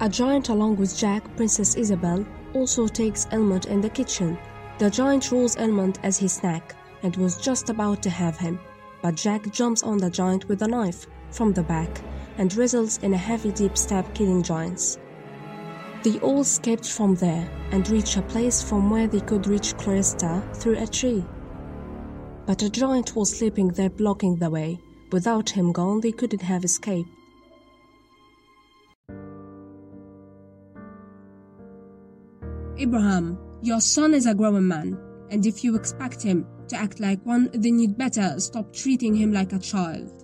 A giant along with Jack, Princess Isabel, also takes Elmont in the kitchen. The giant rolls Elmont as his snack and was just about to have him, but Jack jumps on the giant with a knife from the back and results in a heavy deep stab killing giants. They all escaped from there and reached a place from where they could reach Clorysta through a tree. But a giant was sleeping there blocking the way. Without him gone, they couldn't have escaped. Abraham, your son is a grown man, and if you expect him to act like one, then you'd better stop treating him like a child.